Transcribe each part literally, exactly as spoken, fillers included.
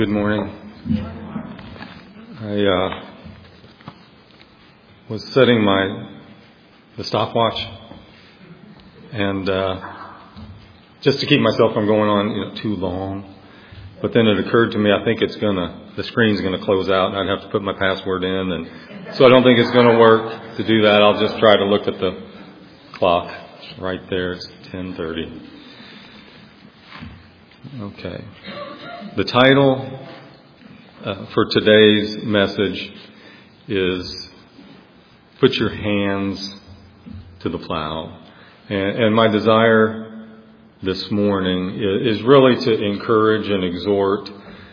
Good morning. I uh, was setting my the stopwatch, and uh, just to keep myself from going on you know, too long. But then it occurred to me, I think it's gonna the screen's gonna close out, and I'd have to put my password in, and so I don't think it's gonna work to do that. I'll just try to look at the clock right there. It's ten thirty. Okay. The title uh, for today's message is Put Your Hands to the Plow. And, and my desire this morning is, is really to encourage and exhort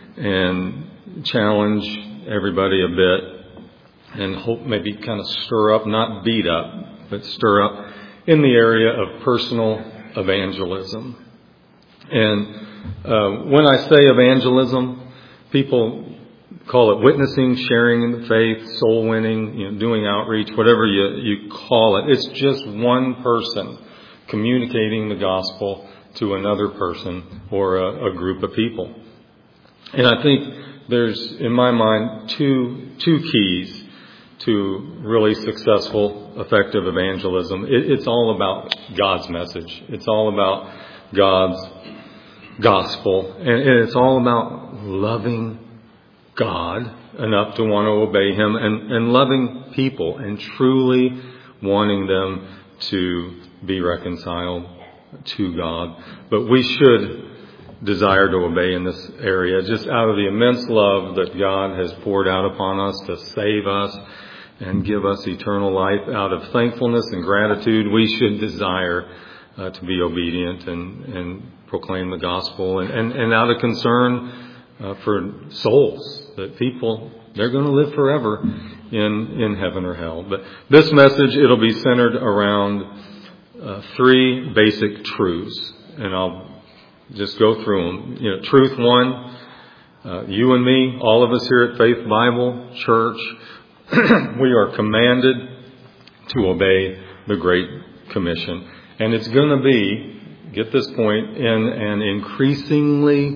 and challenge everybody a bit and hope maybe kind of stir up, not beat up, but stir up in the area of personal evangelism. And uh, when I say evangelism, people call it witnessing, sharing in the faith, soul winning, you know, doing outreach, whatever you, you call it. It's just one person communicating the gospel to another person or a, a group of people. And I think there's, in my mind, two two keys to really successful, effective evangelism. It, it's all about God's message. It's all about God's gospel. And, and it's all about loving God enough to want to obey Him and, and loving people and truly wanting them to be reconciled to God. But we should desire to obey in this area just out of the immense love that God has poured out upon us to save us and give us eternal life. Out of thankfulness and gratitude, we should desire uh, to be obedient and, and proclaim the gospel, and, and, and out of concern uh, for souls, that people, they're going to live forever in, in heaven or hell. But this message, it'll be centered around uh, three basic truths, and I'll just go through them. You know, truth one, uh, you and me, all of us here at Faith Bible Church, we are commanded to obey the Great Commission. And it's going to be, get this point, in an increasingly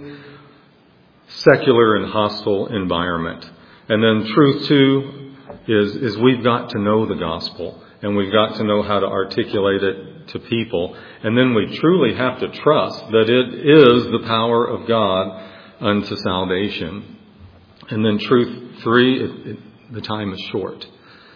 secular and hostile environment. And then truth two is, is we've got to know the gospel, and we've got to know how to articulate it to people. And then we truly have to trust that it is the power of God unto salvation. And then truth three, it, it, the time is short.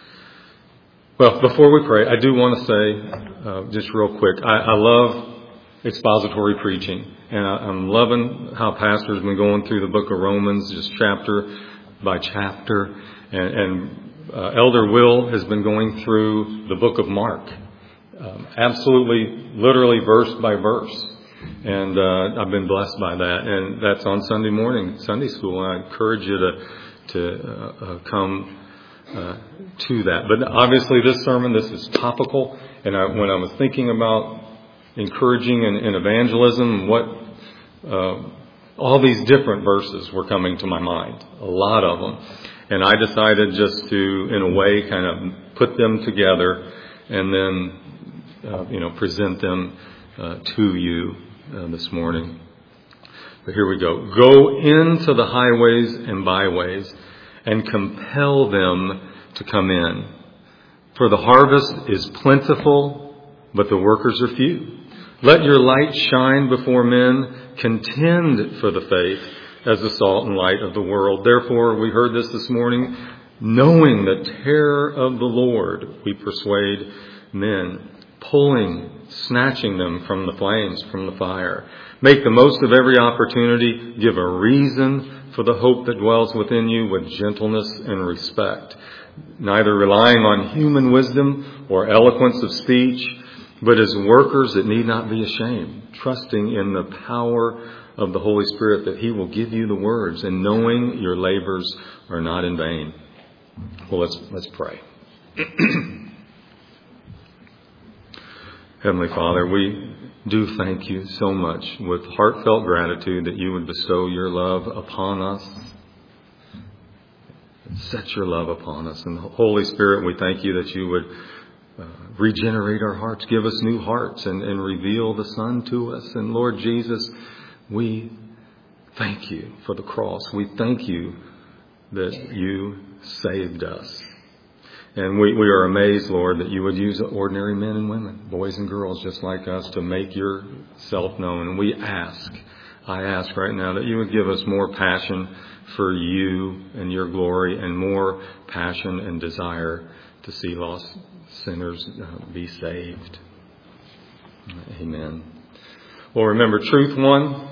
Well, before we pray, I do want to say, uh, just real quick, I, I love expository preaching, and I, I'm loving how pastors have been going through the book of Romans, just chapter by chapter, and, and uh, Elder Will has been going through the book of Mark, um, absolutely, literally verse by verse, and uh, I've been blessed by that, and that's on Sunday morning, Sunday school, and I encourage you to, to uh, uh, come Uh, to that. But obviously this sermon, this is topical. And I, when I was thinking about encouraging and, and evangelism, what uh, all these different verses were coming to my mind, a lot of them. And I decided just to, in a way, kind of put them together and then, uh, you know, present them uh, to you uh, this morning. But here we go. Go into the highways and byways and compel them to come in. For the harvest is plentiful, but the workers are few. Let your light shine before men. Contend for the faith as the salt and light of the world. Therefore, we heard this this morning, knowing the terror of the Lord, we persuade men, pulling, snatching them from the flames, from the fire. Make the most of every opportunity. Give a reason for the hope that dwells within you with gentleness and respect, neither relying on human wisdom or eloquence of speech, but as workers that need not be ashamed, trusting in the power of the Holy Spirit that He will give you the words, and knowing your labors are not in vain. Well, let's let's pray. Heavenly Father, we do thank you so much with heartfelt gratitude that you would bestow your love upon us. Set your love upon us. And Holy Spirit, we thank you that you would uh, regenerate our hearts, give us new hearts, and, and reveal the Son to us. And Lord Jesus, we thank you for the cross. We thank you that you saved us. And we, we are amazed, Lord, that you would use ordinary men and women, boys and girls just like us, to make yourself known. And we ask, I ask right now that you would give us more passion for you and your glory, and more passion and desire to see lost sinners uh, be saved. Amen. Well, remember, truth one,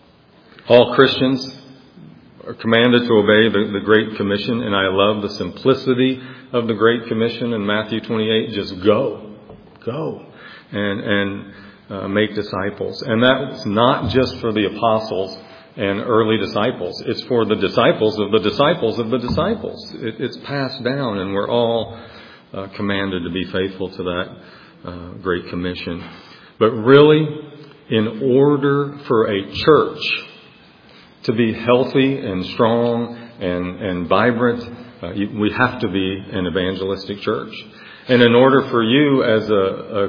all Christians are commanded to obey the, the Great Commission, and I love the simplicity of the Great Commission in Matthew twenty-eight. Just go, go, and and uh, make disciples. And that's not just for the apostles and early disciples. It's for the disciples of the disciples of the disciples. It, it's passed down, and we're all uh, commanded to be faithful to that uh, Great Commission. But really, in order for a church to be healthy and strong and, and vibrant, uh, you, we have to be an evangelistic church. And in order for you as a,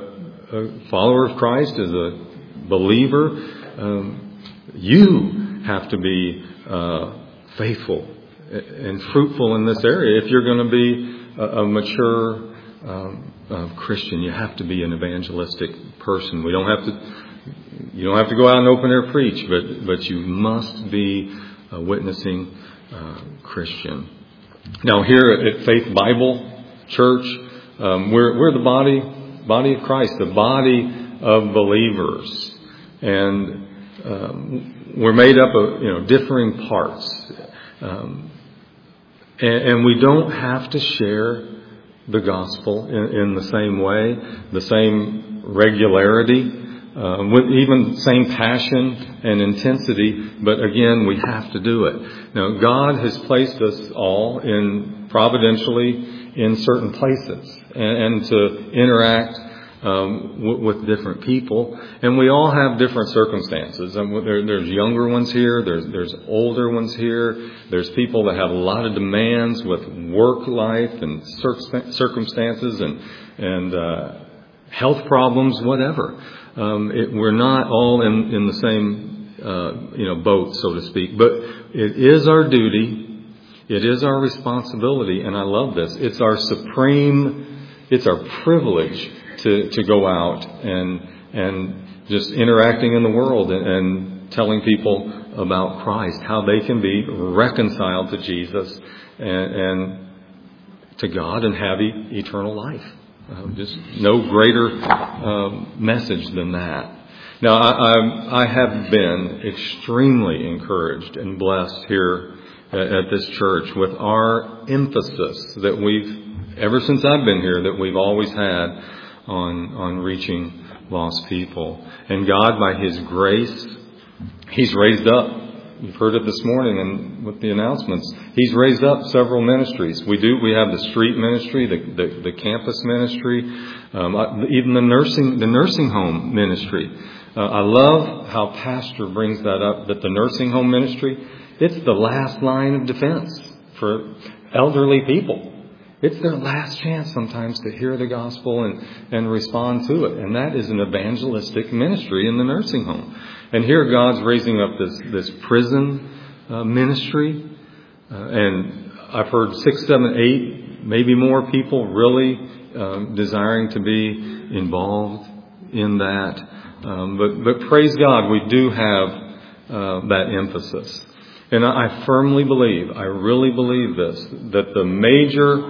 a, a follower of Christ, as a believer, um, you have to be uh, faithful and fruitful in this area. If you're going to be a, a mature um, uh, Christian, you have to be an evangelistic person. We don't have to. You don't have to go out and open air preach, but but you must be a witnessing uh, Christian. Now, here at Faith Bible Church, um, we're we're the body body of Christ, the body of believers, and um, we're made up of you know differing parts, um, and, and we don't have to share the gospel in, in the same way, the same regularity. Uh, with even same passion and intensity, but again, we have to do it. Now, God has placed us all in providentially in certain places, and, and to interact um, w- with different people, and we all have different circumstances. And there, there's younger ones here, there's there's older ones here, there's people that have a lot of demands with work life and cir- circumstances and and uh, health problems, whatever. Um, it, we're not all in, in the same, uh, you know, boat, so to speak. But it is our duty, it is our responsibility, and I love this. It's our supreme, it's our privilege to, to go out and and just interacting in the world and, and telling people about Christ, how they can be reconciled to Jesus and, and to God and have e- eternal life. Uh, just no greater um, message than that. Now, I, I, I have been extremely encouraged and blessed here at, at this church with our emphasis that we've, ever since I've been here, that we've always had on on reaching lost people. And God, by His grace, He's raised up. You've heard it this morning and with the announcements. He's raised up several ministries. We do. We have the street ministry, the the, the campus ministry, um, even the nursing the nursing home ministry. Uh, I love how Pastor brings that up. That the nursing home ministry, it's the last line of defense for elderly people. It's their last chance sometimes to hear the gospel and, and respond to it. And that is an evangelistic ministry in the nursing home. And here God's raising up this, this prison uh, ministry. Uh, and I've heard six, seven, eight, maybe more people really um, desiring to be involved in that. Um, but, but praise God, we do have uh, that emphasis. And I firmly believe, I really believe this, that the major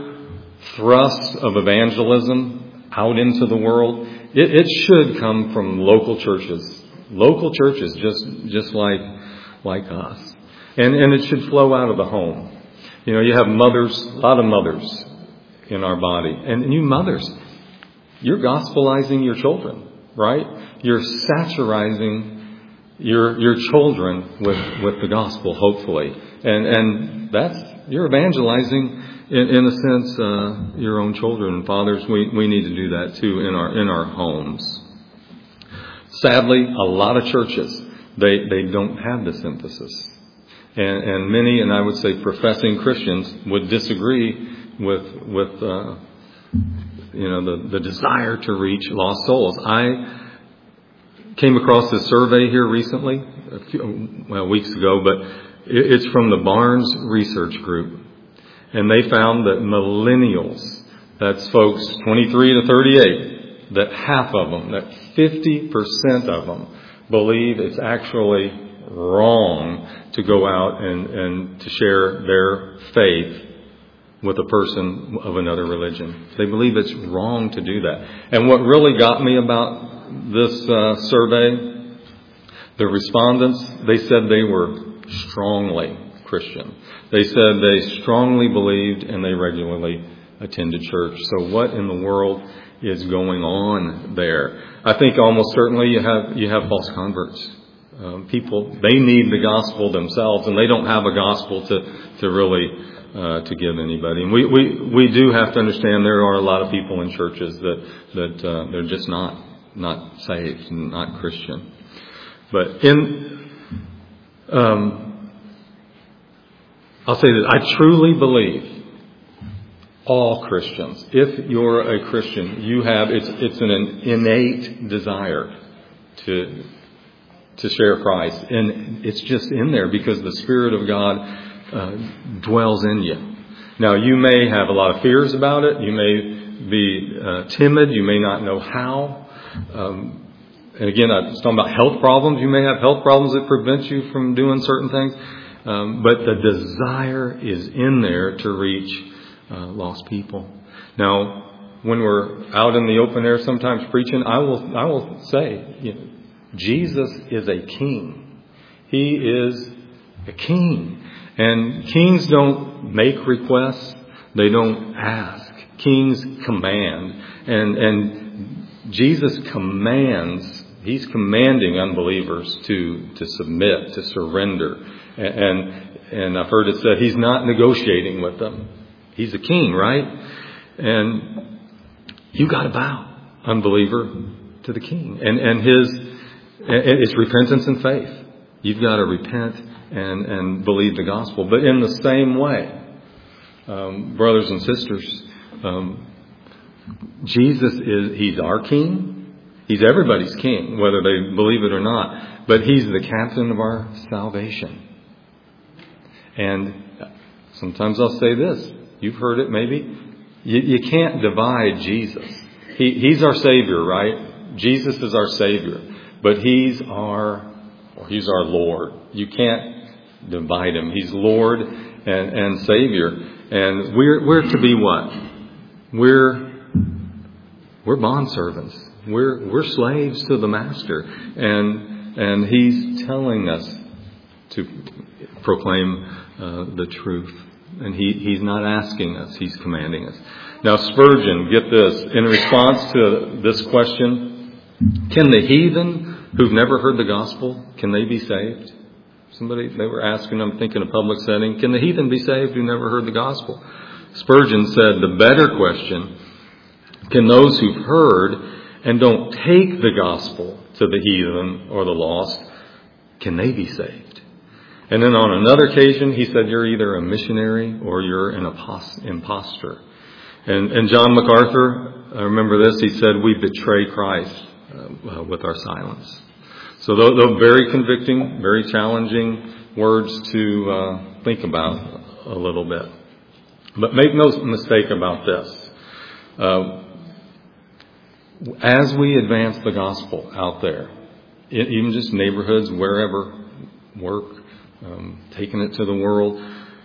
thrust of evangelism out into the world, it, it should come from local churches. Local churches just just like like us. And and it should flow out of the home. You know, you have mothers, a lot of mothers in our body. And you mothers, you're gospelizing your children, right? You're satirizing your your children with, with the gospel, hopefully. And and that's you're evangelizing In, in a sense, uh, your own children and fathers, we, we need to do that too in our in our homes. Sadly, a lot of churches, they, they don't have this emphasis. And, and many, and I would say professing Christians, would disagree with, with uh, you know, the, the desire to reach lost souls. I came across this survey here recently, a few well, weeks ago, but it's from the Barnes Research Group. And they found that millennials, that's folks twenty-three to thirty-eight, that half of them, that fifty percent of them believe it's actually wrong to go out and, and to share their faith with a person of another religion. They believe it's wrong to do that. And what really got me about this uh, survey, the respondents, they said they were strongly Christian. They said they strongly believed and they regularly attended church. So what in the world is going on there? I think almost certainly you have you have false converts. Um, people, they need the gospel themselves, and they don't have a gospel to to really uh, to give anybody. And we, we we do have to understand there are a lot of people in churches that that uh, they're just not not saved and not Christian. But in um, I'll say that I truly believe all Christians, if you're a Christian, you have it's it's an innate desire to to share Christ, and it's just in there because the Spirit of God uh, dwells in you. Now, you may have a lot of fears about it. You may be uh, timid. You may not know how. Um, and again, I was talking about health problems. You may have health problems that prevent you from doing certain things. Um, but the desire is in there to reach uh, lost people. Now, when we're out in the open air, sometimes preaching, I will I will say, you know, Jesus is a king. He is a king, and kings don't make requests; they don't ask. Kings command, and and Jesus commands. He's commanding unbelievers to to submit, to surrender. And and I've heard it said he's not negotiating with them. He's a king, right? And you got to bow, unbeliever, to the king. And and his and it's repentance and faith. You've got to repent and and believe the gospel. But in the same way, um, brothers and sisters, um, Jesus is he's our king. He's everybody's king, whether they believe it or not. But he's the captain of our salvation. And sometimes I'll say this. You've heard it maybe. You, you can't divide Jesus. He, he's our Savior, right? Jesus is our Savior. But He's our, or He's our Lord. You can't divide Him. He's Lord and, and Savior. And we're, we're to be what? We're, we're bondservants. We're, we're slaves to the Master. And, and He's telling us to proclaim uh, the truth. And he, He's not asking us, He's commanding us. Now Spurgeon, get this, in response to this question, can the heathen who've never heard the gospel, can they be saved? Somebody, they were asking, I'm thinking a public setting, can the heathen be saved who never heard the gospel? Spurgeon said, the better question, can those who've heard and don't take the gospel to the heathen or the lost, can they be saved? And then on another occasion, he said, you're either a missionary or you're an imposter. And, and John MacArthur, I remember this, he said, we betray Christ uh, with our silence. So those, those very convicting, very challenging words to uh, think about a little bit. But make no mistake about this. Uh, as we advance the gospel out there, even just neighborhoods, wherever, work, Um, taking it to the world,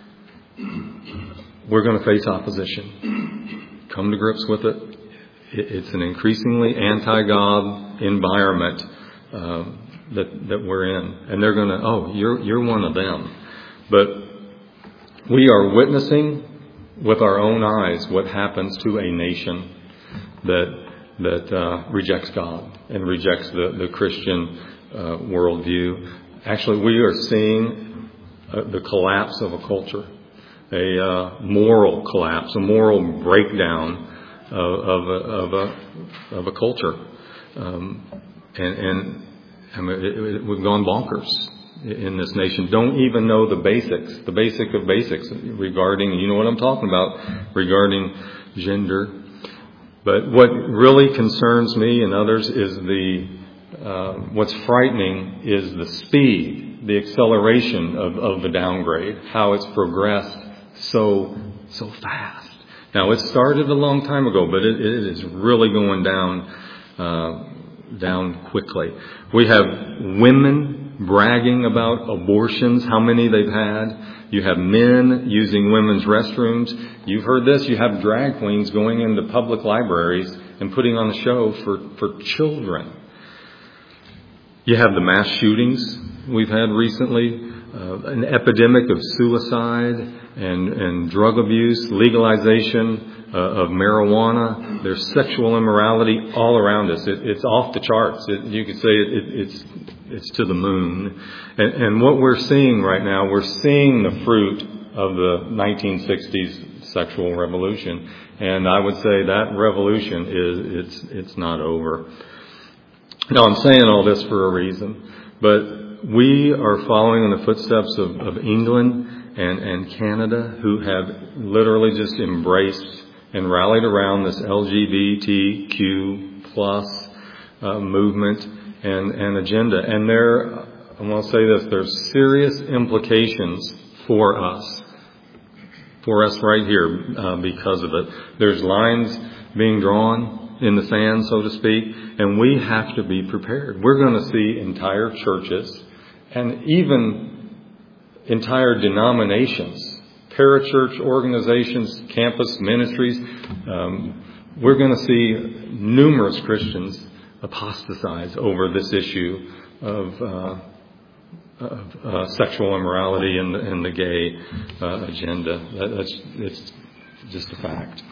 we're going to face opposition. Come to grips with it. It's an increasingly anti-God environment uh, that that we're in, and they're going to, oh, you're you're one of them. But we are witnessing with our own eyes what happens to a nation that that uh, rejects God and rejects the the Christian uh, worldview. Actually, we are seeing uh, the collapse of a culture, a uh, moral collapse, a moral breakdown of, of, a, of, a, of a culture. Um, and and I mean, it, it, we've gone bonkers in this nation. Don't even know the basics, the basic of basics regarding, you know what I'm talking about, regarding gender. But what really concerns me and others is the uh, what's frightening is the speed, the acceleration of, of the downgrade, how it's progressed so, so fast. Now, it started a long time ago, but it, it is really going down, uh, down quickly. We have women bragging about abortions, how many they've had. You have men using women's restrooms. You've heard this. You have drag queens going into public libraries and putting on a show for, for children. You have the mass shootings we've had recently, uh, an epidemic of suicide and, and drug abuse, legalization uh, of marijuana. There's sexual immorality all around us. It, it's off the charts. It, you could say it, it, it's it's to the moon. And, and what we're seeing right now, we're seeing the fruit of the nineteen sixties sexual revolution. And I would say that revolution is it's it's not over. Now, I'm saying all this for a reason, but we are following in the footsteps of, of England and, and Canada, who have literally just embraced and rallied around this L G B T Q plus uh, movement and, and agenda. And there, I want to say this, there's serious implications for us, for us right here uh, because of it. There's lines being drawn in the sand, so to speak, and we have to be prepared. We're going to see entire churches and even entire denominations, parachurch organizations, campus ministries. Um, we're going to see numerous Christians apostatize over this issue of, uh, of uh, sexual immorality and, and the gay uh, agenda. That, that's it's just a fact.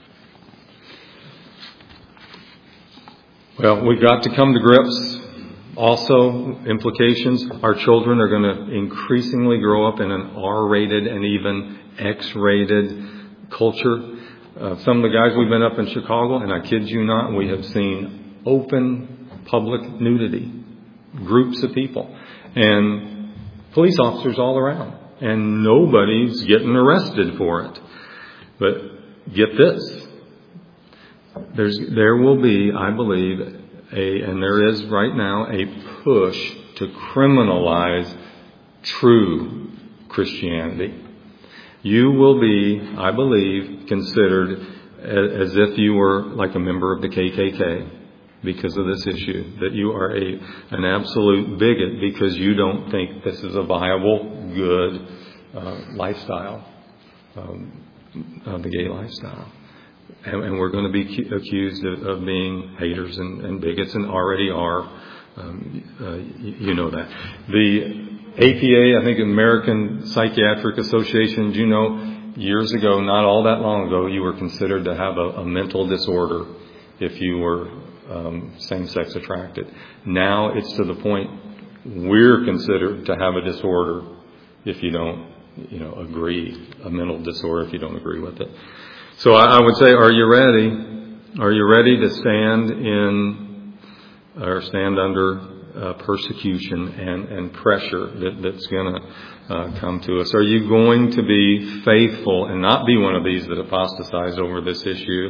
Well, we've got to come to grips. Also, implications. Our children are going to increasingly grow up in an R-rated and even X-rated culture. Uh, some of the guys we've been up in Chicago, and I kid you not, we have seen open public nudity. Groups of people. And police officers all around. And nobody's getting arrested for it. But get this. There's, there will be, I believe, a, and there is right now, a push to criminalize true Christianity. You will be, I believe, considered as, as if you were like a member of the K K K because of this issue, that you are a an absolute bigot because you don't think this is a viable, good uh, lifestyle, um, uh, the gay lifestyle. And, and we're going to be cu- accused of, of being haters and, and bigots, and already are. Um, uh, you, you know that. The A P A, I think American Psychiatric Association, do you know, years ago, not all that long ago, you were considered to have a, a mental disorder if you were um, same-sex attracted. Now it's to the point we're considered to have a disorder if you don't, you know, agree, a mental disorder if you don't agree with it. So I would say, are you ready? Are you ready to stand in or stand under uh, persecution and, and pressure that, that's going to uh, come to us? Are you going to be faithful and not be one of these that apostatize over this issue,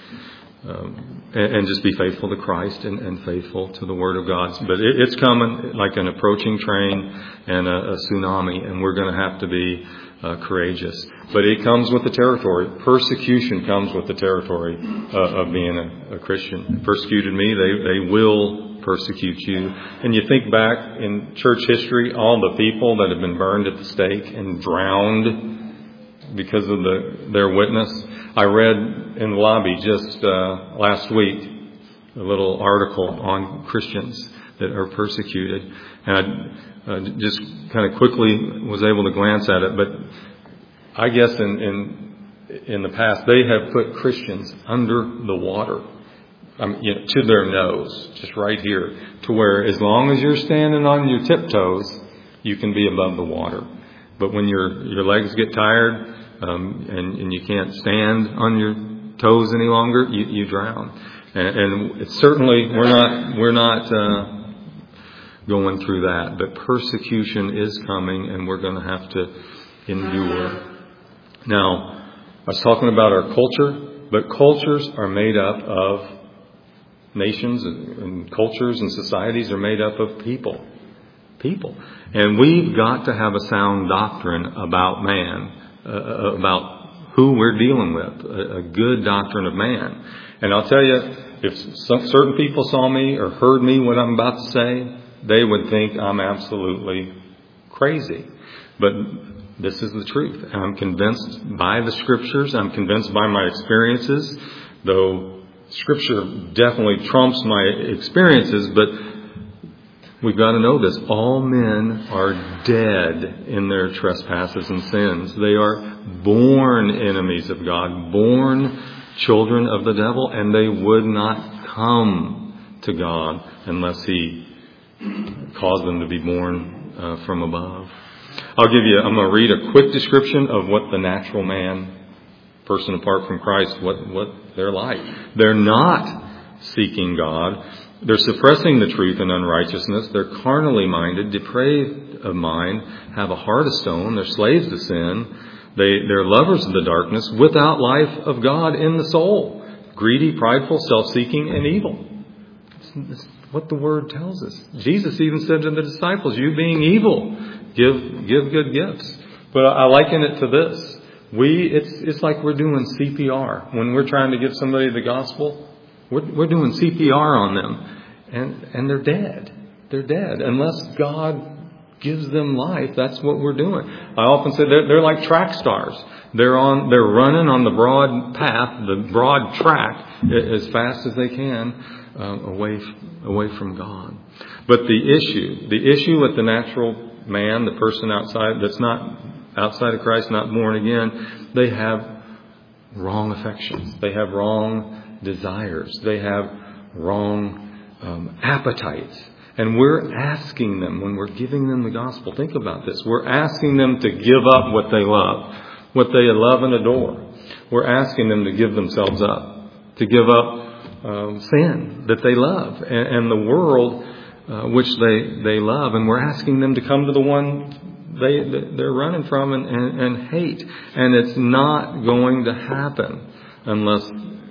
um, and, and just be faithful to Christ and, and faithful to the Word of God? But it, it's coming like an approaching train and a, a tsunami, and we're going to have to be Uh, courageous. But it comes with the territory. Persecution comes with the territory uh, of being a, a Christian. Persecuted me, they, they will persecute you. And you think back in church history, all the people that have been burned at the stake and drowned because of the, their witness. I read in the lobby just uh, last week a little article on Christians that are persecuted. And I Uh, just kind of quickly was able to glance at it, but I guess in, in in the past they have put Christians under the water, I mean, you know, to their nose, just right here, to where as long as you're standing on your tiptoes, you can be above the water. But when your your legs get tired um, and, and you can't stand on your toes any longer, you, you drown. And, and it's certainly we're not we're not. Uh, going through that. But persecution is coming, and we're going to have to endure. Now, I was talking about our culture, but cultures are made up of nations and cultures and societies are made up of people. People. And we've got to have a sound doctrine about man, uh, about who we're dealing with, a, a good doctrine of man. And I'll tell you, if some, certain people saw me or heard me what I'm about to say, they would think I'm absolutely crazy. But this is the truth. I'm convinced by the Scriptures. I'm convinced by my experiences, though Scripture definitely trumps my experiences. But we've got to know this. All men are dead in their trespasses and sins. They are born enemies of God, born children of the devil, and they would not come to God unless He caused them to be born uh, from above. I'll give you, I'm going to read a quick description of what the natural man, person apart from Christ, what, what they're like. They're not seeking God. They're suppressing the truth in unrighteousness. They're carnally minded, depraved of mind, have a heart of stone. They're slaves to sin. They, they're lovers of the darkness, without life of God in the soul. Greedy, prideful, self-seeking, and evil. It's, it's what the Word tells us. Jesus even said to the disciples, you being evil, give give good gifts. But I liken it to this. We it's it's like we're doing C P R. When we're trying to give somebody the gospel, we're, we're doing C P R on them. And, and they're dead. They're dead. Unless God gives them life, that's what we're doing. I often say they're, they're like track stars. They're on. They're running on the broad path, the broad track, as fast as they can, um, away away from God. But the issue, the issue with the natural man, the person outside that's not outside of Christ, not born again, they have wrong affections. They have wrong desires. They have wrong um, appetites. And we're asking them, when we're giving them the gospel, think about this. We're asking them to give up what they love, what they love and adore. We're asking them to give themselves up, to give up um, sin that they love and, and the world uh, which they, they love. And we're asking them to come to the one they, they're running from and, and, and hate. And it's not going to happen unless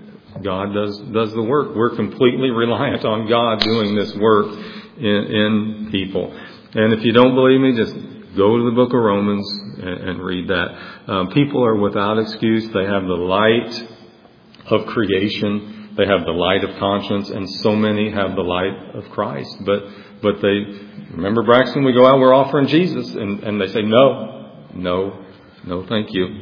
God does, does the work. We're completely reliant on God doing this work In, in people. And if you don't believe me, just go to the book of Romans and, and read that. Um, people are without excuse. They have the light of creation. They have the light of conscience, and so many have the light of Christ. But but they remember, Braxton, we go out, we're offering Jesus, and, and they say no, no, no, thank you.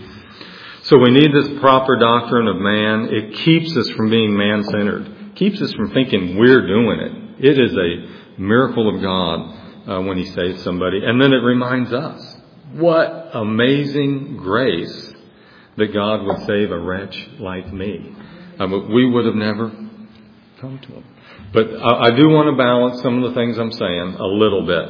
So we need this proper doctrine of man. It keeps us from being man-centered. Keeps us from thinking we're doing it. It is a miracle of God uh, when He saves somebody. And then it reminds us, what amazing grace that God would save a wretch like me. I mean, we would have never come to Him. But I, I do want to balance some of the things I'm saying a little bit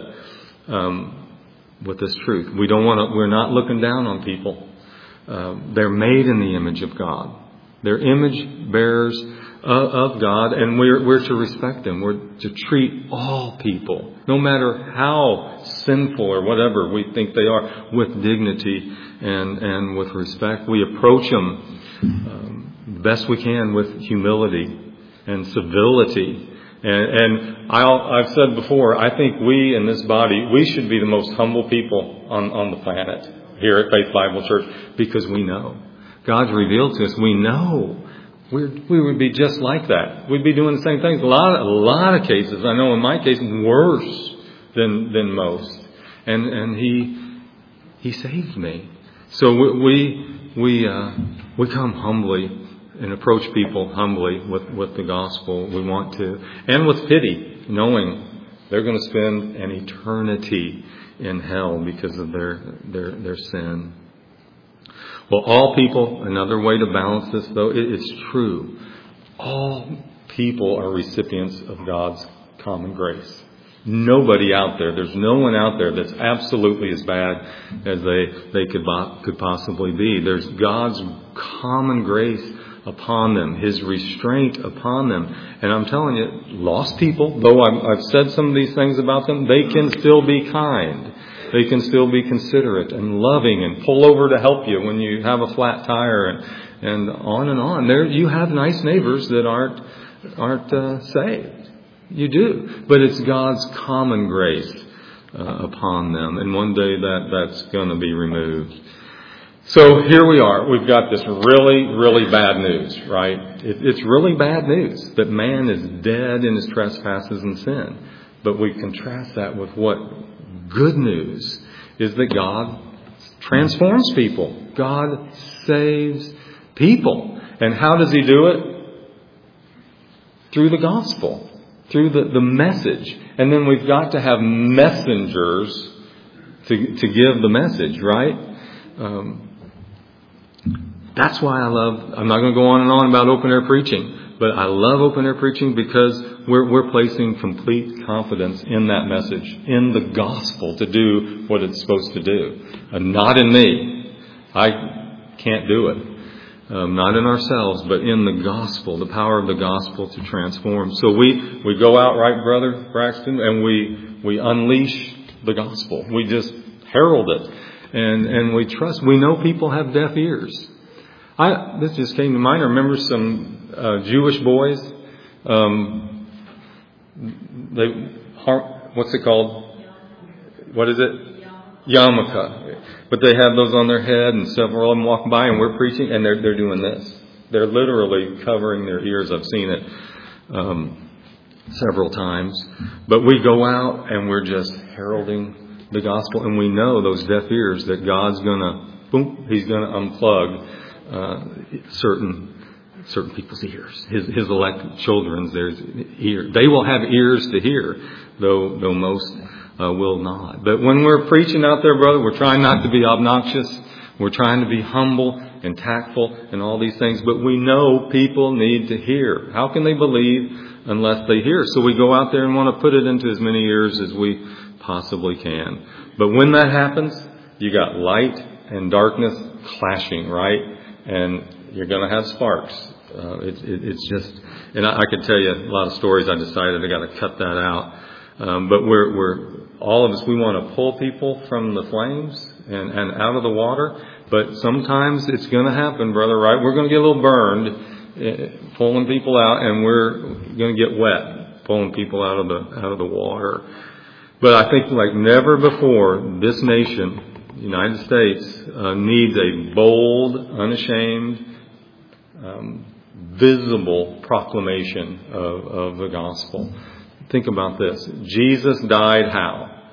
um, with this truth. We don't want to. We're not looking down on people. Uh, they're made in the image of God. They're image bearers of God, and we're we're to respect them. We're to treat all people, no matter how sinful or whatever we think they are, with dignity and and with respect. We approach them um, best we can with humility and civility. And, and I'll, I've said before, I think we in this body, we should be the most humble people on, on the planet here at Faith Bible Church, because we know God's revealed to us. We know. We're, we would be just like that. We'd be doing the same things. A lot, a lot of cases, I know in my case, worse than than most. And and He He saved me. So we we uh, we come humbly and approach people humbly with, with the gospel. We want to, and with pity, knowing they're going to spend an eternity in hell because of their their their sin. Well, all people, another way to balance this, though, it is true. All people are recipients of God's common grace. Nobody out there, there's no one out there that's absolutely as bad as they, they could, could possibly be. There's God's common grace upon them, His restraint upon them. And I'm telling you, lost people, though I've, I've said some of these things about them, they can still be kind. They can still be considerate and loving and pull over to help you when you have a flat tire, and, and on and on. There, you have nice neighbors that aren't aren't uh, saved. You do. But it's God's common grace uh, upon them. And one day that, that's going to be removed. So here we are. We've got this really, really bad news, right? It, it's really bad news that man is dead in his trespasses and sin. But we contrast that with what good news is, that God transforms people. God saves people. And how does He do it? Through the gospel. Through the, the message. And then we've got to have messengers to, to give the message, right? Um, That's why I love, I'm not going to go on and on about open air preaching, but I love open air preaching because we're, we're placing complete confidence in that message, in the gospel to do what it's supposed to do. And not in me. I can't do it. Um, not in ourselves, but in the gospel, the power of the gospel to transform. So we, we go out, right, Brother Braxton, and we, we unleash the gospel. We just herald it. And, and we trust. We know people have deaf ears. I, this just came to mind. I remember some uh, Jewish boys. Um, they, what's it called? What is it? Yarmulke. But they have those on their head, and several of them walk by, and we're preaching, and they're they're doing this. They're literally covering their ears. I've seen it um, several times. But we go out, and we're just heralding the gospel, and we know those deaf ears that God's gonna, boom, He's gonna unplug uh, certain certain people's ears. His His elect children's there's ear. They will have ears to hear, though though most uh, will not. But when we're preaching out there, brother, we're trying not to be obnoxious. We're trying to be humble and tactful and all these things. But we know people need to hear. How can they believe unless they hear? So we go out there and want to put it into as many ears as we possibly can. But when that happens, you got light and darkness clashing, right? And you're going to have sparks. Uh, it, it, it's just, and I, I could tell you a lot of stories. I decided I got to cut that out. Um, but we're, we're, all of us, we want to pull people from the flames and, and out of the water. But sometimes it's going to happen, brother, right? We're going to get a little burned, uh, pulling people out, and we're going to get wet, pulling people out of the, out of the water. But I think like never before, this nation, the United States, uh, needs a bold, unashamed, um, visible proclamation of, of the gospel. Think about this. Jesus died how?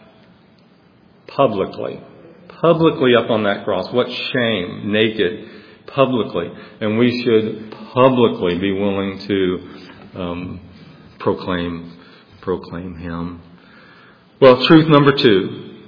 Publicly. Publicly up on that cross. What shame. Naked. Publicly. And we should publicly be willing to um, proclaim, proclaim Him. Well, truth number two.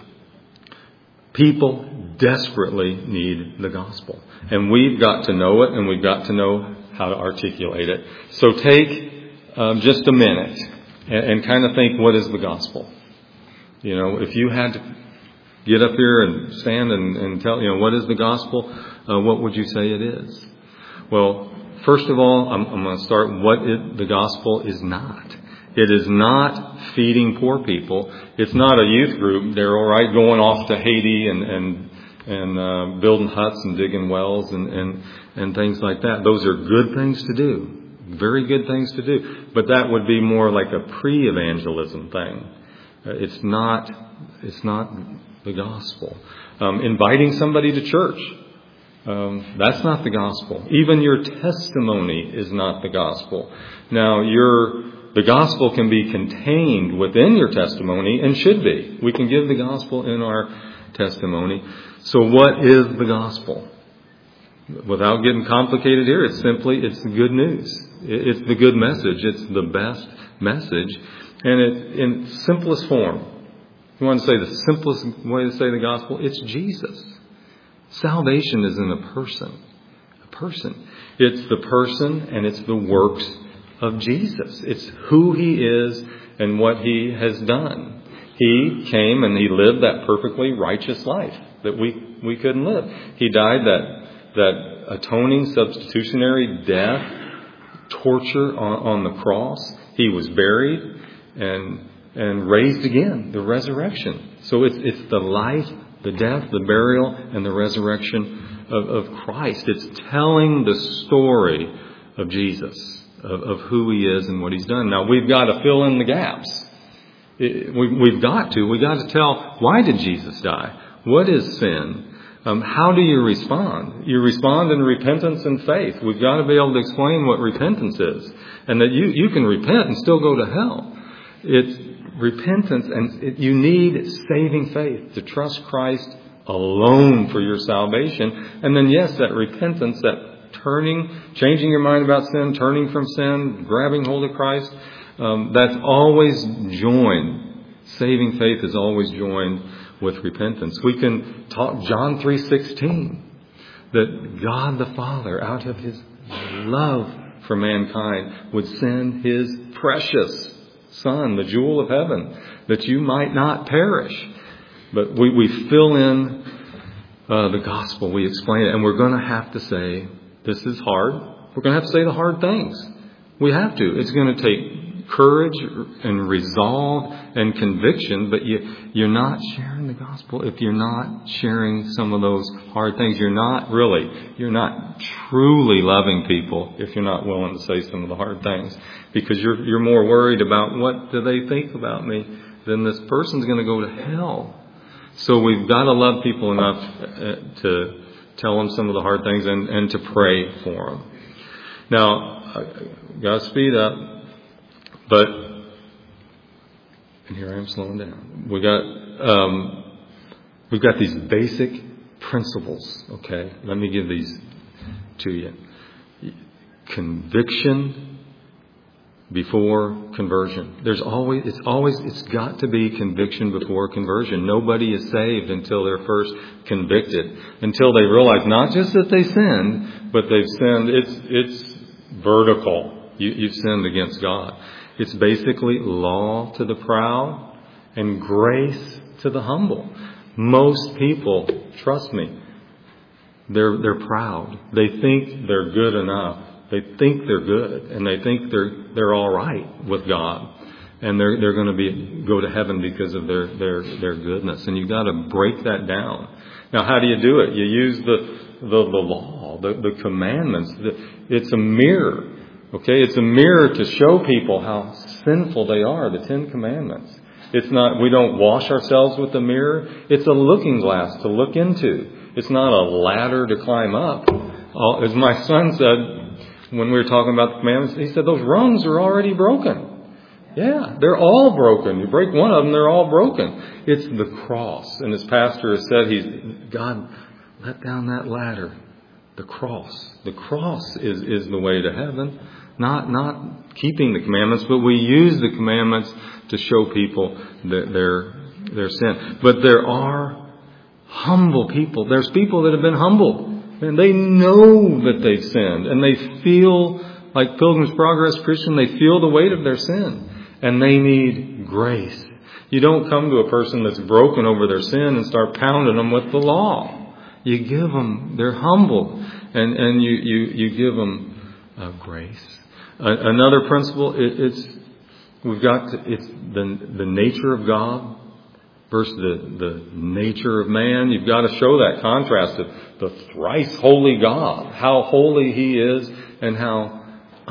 People desperately need the gospel. And we've got to know it, and we've got to know how to articulate it. So take um, just a minute and, and kind of think, what is the gospel? You know, if you had to get up here and stand and, and tell, you know, what is the gospel? Uh, what would you say it is? Well, first of all, I'm, I'm going to start what it, the gospel is not. It is not feeding poor people. It's not a youth group, Daryl, right, going off to Haiti and and and uh, building huts and digging wells and, and and things like that. Those are good things to do, very good things to do. But that would be more like a pre-evangelism thing. Uh, it's not. It's not the gospel. Um, inviting somebody to church. Um, that's not the gospel. Even your testimony is not the gospel. Now, your the gospel can be contained within your testimony and should be. We can give the gospel in our testimony. So what is the gospel? Without getting complicated here, it's simply, it's the good news. It's the good message. It's the best message. And it, in simplest form, you want to say the simplest way to say the gospel? It's Jesus. Salvation is in a person. A person. It's the person and it's the works of Jesus. It's who He is and what He has done. He came and He lived that perfectly righteous life that we, we couldn't live. He died that, that atoning substitutionary death, torture on, on the cross. He was buried and and raised again, the resurrection. So it's it's the life, the death, the burial, and the resurrection of, of Christ. It's telling the story of Jesus. of, of who He is and what He's done. Now, we've got to fill in the gaps. It, we, we've got to. We've got to tell, why did Jesus die? What is sin? Um, how do you respond? You respond in repentance and faith. We've got to be able to explain what repentance is. And that you, you can repent and still go to hell. It's repentance, and it, you need saving faith to trust Christ alone for your salvation. And then, yes, that repentance, that turning, changing your mind about sin, turning from sin, grabbing hold of Christ, um, that's always joined. Saving faith is always joined with repentance. We can talk John three sixteen, that God the Father, out of His love for mankind, would send His precious Son, the jewel of heaven, that you might not perish. But we, we fill in uh, the gospel, we explain it, and we're going to have to say, this is hard. We're going to have to say the hard things. We have to. It's going to take courage and resolve and conviction, but you, you're not sharing the gospel if you're not sharing some of those hard things. You're not really, you're not truly loving people if you're not willing to say some of the hard things, because you're you're more worried about what do they think about me than this person's going to go to hell. So we've got to love people enough to tell them some of the hard things and, and to pray for them. Now, I've got to speed up. But, and here I am slowing down. We got, um, we've got these basic principles. Okay, let me give these to you. Conviction before conversion. There's always, it's always, it's got to be conviction before conversion. Nobody is saved until they're first convicted, until they realize not just that they sinned, but they've sinned. It's, it's vertical. You, you've sinned against God. It's basically law to the proud and grace to the humble. Most people, trust me, they're they're proud. They think they're good enough. They think they're good, and they think they're they're all right with God, and they're they're going to be go to heaven because of their their their goodness. And you've got to break that down. Now, how do you do it? You use the the, the law, the, the commandments. The, it's a mirror. Okay, it's a mirror to show people how sinful they are, the Ten Commandments. It's not, we don't wash ourselves with the mirror. It's a looking glass to look into. It's not a ladder to climb up. As my son said, when we were talking about the commandments, he said, those rungs are already broken. Yeah, they're all broken. You break one of them, they're all broken. It's the cross. And as pastor has said, he's, God, let down that ladder. The cross. The cross is, is the way to heaven. Not not keeping the commandments, but we use the commandments to show people that their their sin. But there are humble people. There's people that have been humbled, and they know that they've sinned, and they feel like Pilgrim's Progress Christian. They feel the weight of their sin, and they need grace. You don't come to a person that's broken over their sin and start pounding them with the law. You give them. They're humble, and and you you you give them uh, grace. Another principle, it's we've got to, it's the the nature of God versus the, the nature of man. You've got to show that contrast of the thrice holy God, how holy He is, and how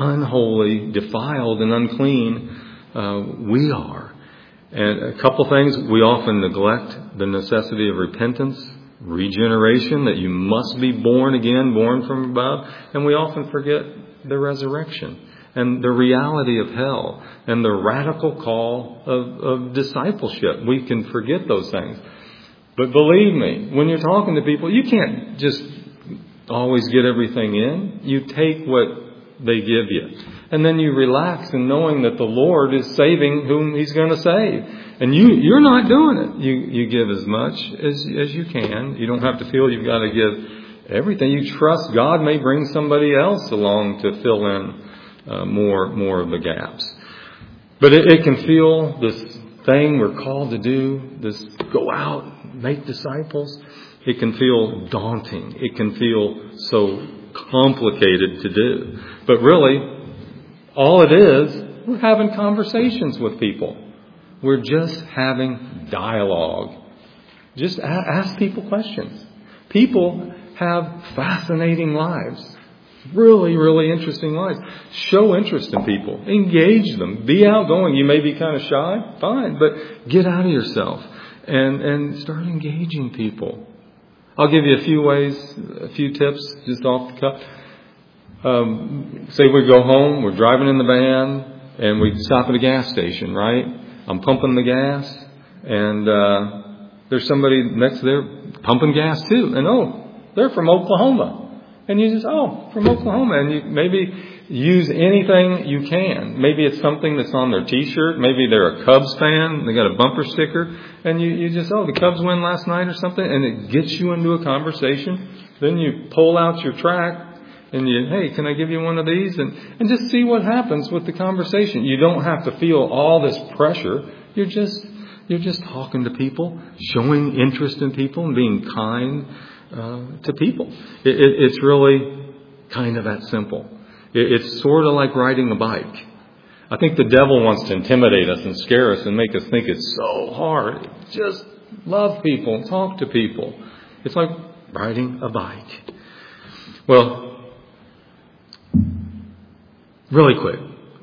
unholy, defiled, and unclean uh, we are. And a couple things, we often neglect the necessity of repentance, regeneration, that you must be born again, born from above, and we often forget the resurrection. And the reality of hell and the radical call of, of discipleship. We can forget those things. But believe me, when you're talking to people, you can't just always get everything in. You take what they give you. And then you relax in knowing that the Lord is saving whom He's going to save. And you, you're not doing it. You, you give as much as, as you can. You don't have to feel you've got to give everything. You trust God may bring somebody else along to fill in Uh, more more of the gaps. But it, it can feel this thing we're called to do, this go out, make disciples. It can feel daunting. It can feel so complicated to do. But really, all it is, we're having conversations with people. We're just having dialogue. Just a- ask people questions. People have fascinating lives. Really, really interesting lives. Show interest in people. Engage them. Be outgoing. You may be kind of shy. Fine. But get out of yourself and, and start engaging people. I'll give you a few ways, a few tips just off the cuff. Um, say we go home, we're driving in the van, and we stop at a gas station, right? I'm pumping the gas, and uh, there's somebody next there pumping gas too. And oh, they're from Oklahoma. And you just, oh, from Oklahoma. And you maybe use anything you can. Maybe it's something that's on their T-shirt. Maybe they're a Cubs fan. They got a bumper sticker. And you, you just, oh, the Cubs win last night or something. And it gets you into a conversation. Then you pull out your track. And you, hey, can I give you one of these? And, and just see what happens with the conversation. You don't have to feel all this pressure. You're just, you're just talking to people, showing interest in people and being kind uh, to people. It, it, it's really kind of that simple. It, it's sort of like riding a bike. I think the devil wants to intimidate us and scare us and make us think it's so hard. Just love people, talk to people. It's like riding a bike. Well, really quick.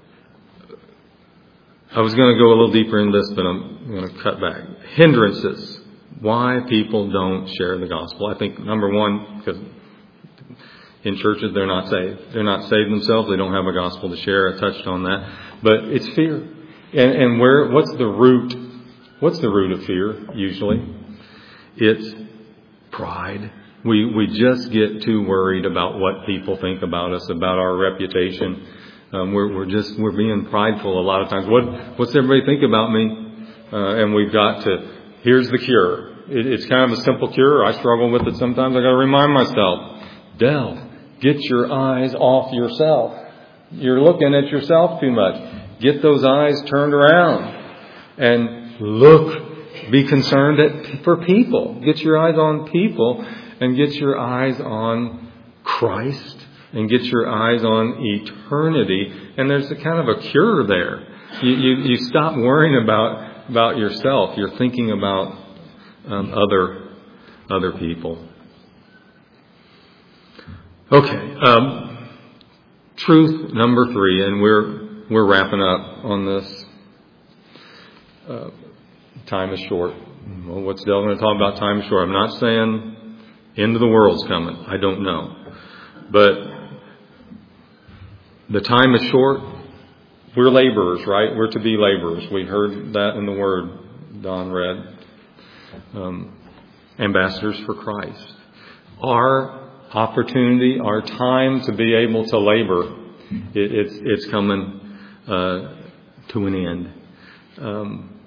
I was going to go a little deeper in this, but I'm going to cut back. Hindrances. Why people don't share the gospel. I think, number one, because in churches they're not saved. They're not saved themselves. They don't have a gospel to share. I touched on that. But it's fear. And, and where? What's the root? What's the root of fear, usually? It's pride. We, we just get too worried about what people think about us, about our reputation. Um, we're, we're just, we're being prideful a lot of times. What, what's everybody think about me? Uh, and we've got to, here's the cure. It, it's kind of a simple cure. I struggle with it sometimes. I got to remind myself, Del, get your eyes off yourself. You're looking at yourself too much. Get those eyes turned around and look, be concerned at, for people. Get your eyes on people and get your eyes on Christ. And get your eyes on eternity. And there's a kind of a cure there. You, you, you stop worrying about, about yourself. You're thinking about um, other, other people. Okay. Um, truth number three, and we're, we're wrapping up on this. Uh, time is short. Well, what's Del going to talk about? Time is short. I'm not saying end of the world's coming. I don't know. But the time is short. We're laborers, right? We're to be laborers. We heard that in the Word Don read. Um, ambassadors for Christ. Our opportunity, our time to be able to labor, it, it's it's coming uh, to an end. Um,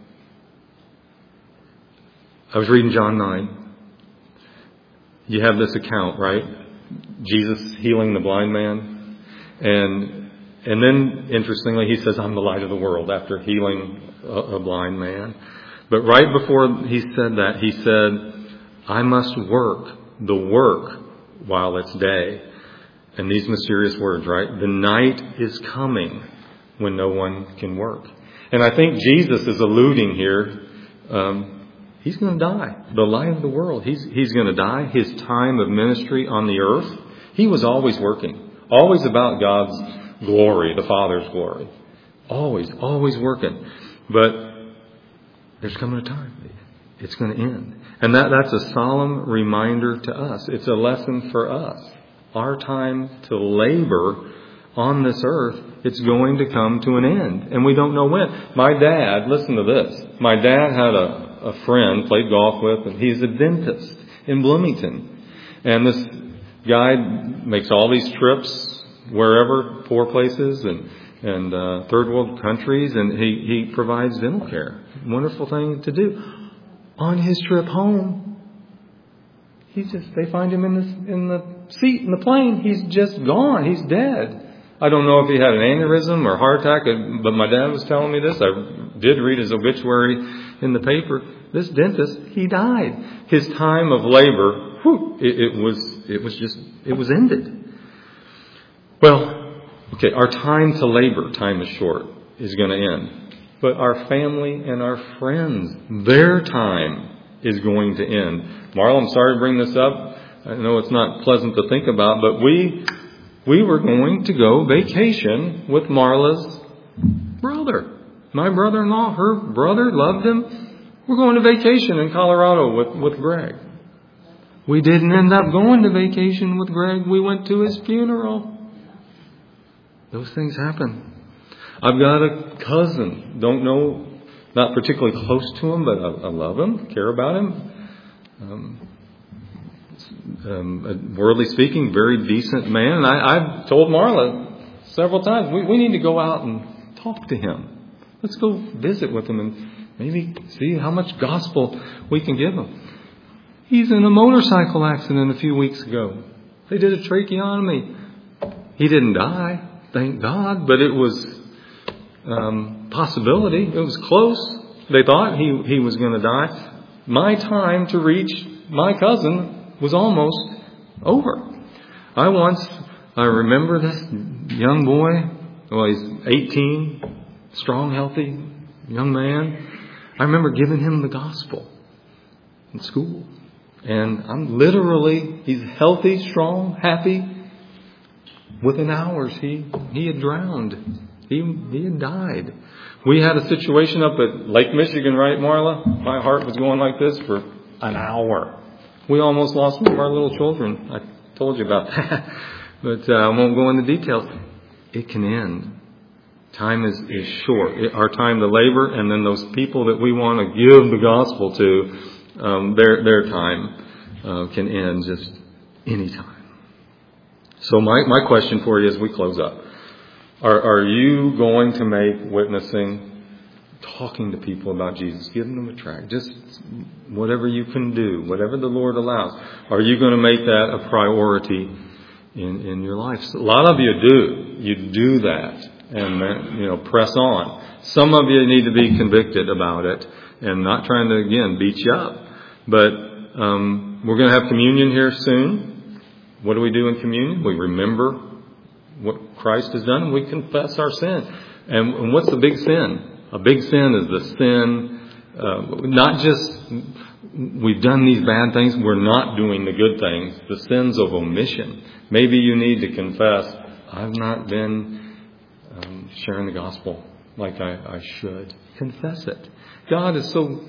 I was reading John nine. You have this account, right? Jesus healing the blind man. And and then, interestingly, he says, I'm the light of the world after healing a, a blind man. But right before he said that, he said, I must work the work while it's day. And these mysterious words, right? The night is coming when no one can work. And I think Jesus is alluding here, um, he's going to die. The light of the world. He's, he's going to die. His time of ministry on the earth, he was always working. Always about God's glory, the Father's glory. Always, always working. But there's coming a time. It's going to end. And that, that's a solemn reminder to us. It's a lesson for us. Our time to labor on this earth, it's going to come to an end. And we don't know when. My dad, listen to this. My dad had a, a friend, played golf with, and he's a dentist in Bloomington. And this guy makes all these trips wherever, poor places and, and uh, third world countries, and he, he provides dental care. Wonderful thing to do. On his trip home, he just they find him in the in the seat in the plane. He's just gone. He's dead. I don't know if he had an aneurysm or heart attack, but my dad was telling me this. I did read his obituary in the paper. This dentist, he died. His time of labor, whew, it, it was it was just it was ended. Well, okay, our time to labor, time is short, is going to end. But our family and our friends, their time is going to end. Marla, I'm sorry to bring this up. I know it's not pleasant to think about, but we we were going to go vacation with Marla's brother. My brother-in-law, her brother, loved him. We're going to vacation in Colorado with, with Greg. We didn't end up going to vacation with Greg. We went to his funeral. Those things happen. I've got a cousin. Don't know, not particularly close to him, but I, I love him, care about him. Um, um, worldly speaking, very decent man. And I, I've told Marla several times, we, we need to go out and talk to him. Let's go visit with him and maybe see how much gospel we can give him. He's in a motorcycle accident a few weeks ago. They did a tracheotomy. He didn't die, thank God, but it was um, possibility. It was close. They thought he, he was going to die. My time to reach my cousin was almost over. I once, I remember this young boy, well, he's eighteen, strong, healthy young man. I remember giving him the gospel in school. And I'm literally, he's healthy, strong, happy. Within hours, he, he had drowned. He, he had died. We had a situation up at Lake Michigan, right, Marla? My heart was going like this for an hour. We almost lost one of our little children. I told you about that. But uh, I won't go into details. It can end. Time is, is short. It, our time to labor, and then those people that we want to give the gospel to, um, their their time uh, can end just any time. So my, my question for you as we close up. Are, are you going to make witnessing, talking to people about Jesus, giving them a tract, just whatever you can do, whatever the Lord allows, are you going to make that a priority in, in your life? So a lot of you do. You do that and, you know, press on. Some of you need to be convicted about it and not trying to, again, beat you up. But um, we're going to have communion here soon. What do we do in communion? We remember what Christ has done, and we confess our sin. And, and what's the big sin? A big sin is the sin, uh, not just we've done these bad things, we're not doing the good things, the sins of omission. Maybe you need to confess, I've not been um, sharing the gospel like I, I should. Confess it. God is so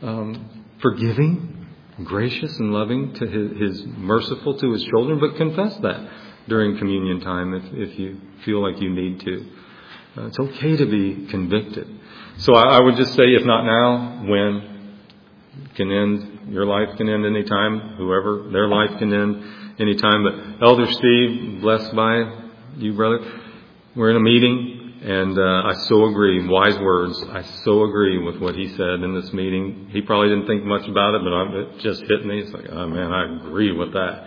um, forgiving, gracious, and loving to his, his merciful to his children, but confess that during communion time if, if you feel like you need to. Uh, it's okay to be convicted. So I, I would just say, if not now, when? Can end, your life can end any time. Whoever, their life can end any time. But Elder Steve, blessed by you, brother, we're in a meeting, and uh, I so agree. Wise words. I so agree with what he said in this meeting. He probably didn't think much about it, but I, it just hit me. It's like, oh man, I agree with that.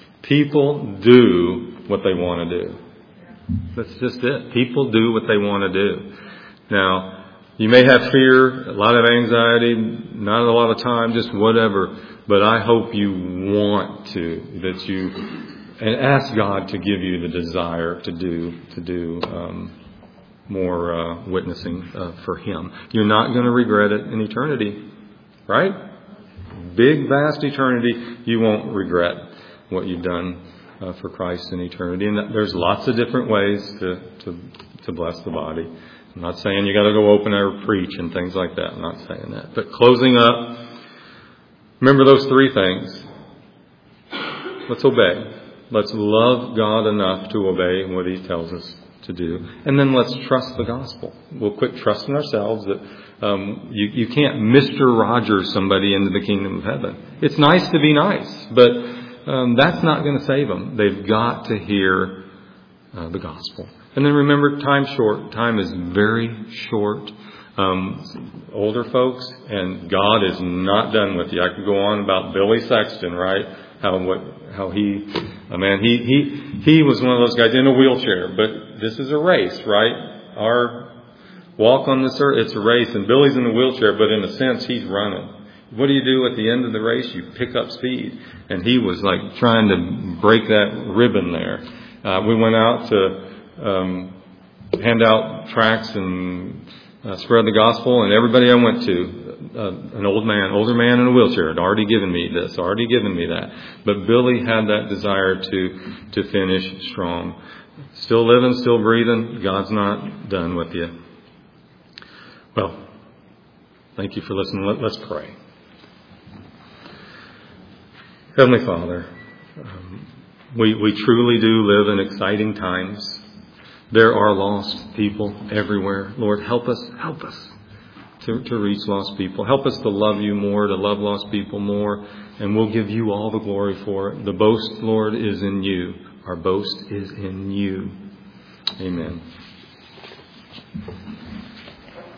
People do what they want to do. That's just it. People do what they want to do. Now, you may have fear, a lot of anxiety, not a lot of time, just whatever. But I hope you want to, that you, and ask God to give you the desire to do, to do um, more uh, witnessing uh, for Him. You're not going to regret it in eternity, right? Big, vast eternity, you won't regret what you've done uh, for Christ in eternity. And there's lots of different ways to, to, to bless the body. I'm not saying you got to go open or preach and things like that. I'm not saying that. But closing up, remember those three things. Let's obey. Let's love God enough to obey what He tells us to do. And then let's trust the gospel. We'll quit trusting ourselves that um, you, you can't Mister Rogers somebody into the kingdom of heaven. It's nice to be nice, but um, that's not going to save them. They've got to hear uh, the gospel. And then remember, time's short. Time is very short. Um, older folks, and God is not done with you. I could go on about Billy Sexton, right? How what how he, uh, man, he he he was one of those guys in a wheelchair. But this is a race, right? Our walk on this earth, it's a race, and Billy's in a wheelchair, but in a sense, he's running. What do you do at the end of the race? You pick up speed, and he was like trying to break that ribbon there. Uh, we went out to um, hand out tracts and uh, spread the gospel, and everybody I went to, uh, an old man, older man in a wheelchair, had already given me this, already given me that. But Billy had that desire to to finish strong. Still living, still breathing. God's not done with you. Well, thank you for listening. Let, let's pray. Heavenly Father, um, we, we truly do live in exciting times. There are lost people everywhere. Lord, help us, help us to, to reach lost people. Help us to love you more, to love lost people more, and we'll give you all the glory for it. The boast, Lord, is in you. Our boast is in you. Amen.